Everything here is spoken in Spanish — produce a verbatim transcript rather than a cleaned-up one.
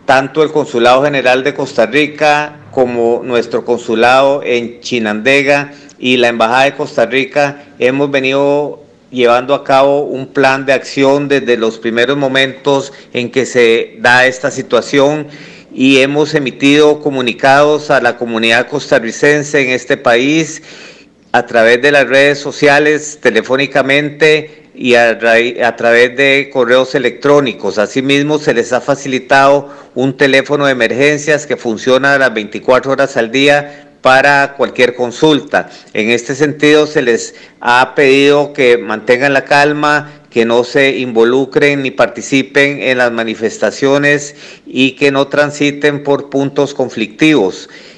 tanto el Consulado General de Costa Rica como nuestro consulado en Chinandega y la Embajada de Costa Rica hemos venido llevando a cabo un plan de acción desde los primeros momentos en que se da esta situación y hemos emitido comunicados a la comunidad costarricense en este país a través de las redes sociales, telefónicamente y a, a través de correos electrónicos. Asimismo, se les ha facilitado un teléfono de emergencias que funciona a las veinticuatro horas al día para cualquier consulta. En este sentido, se les ha pedido que mantengan la calma, que no se involucren ni participen en las manifestaciones y que no transiten por puntos conflictivos.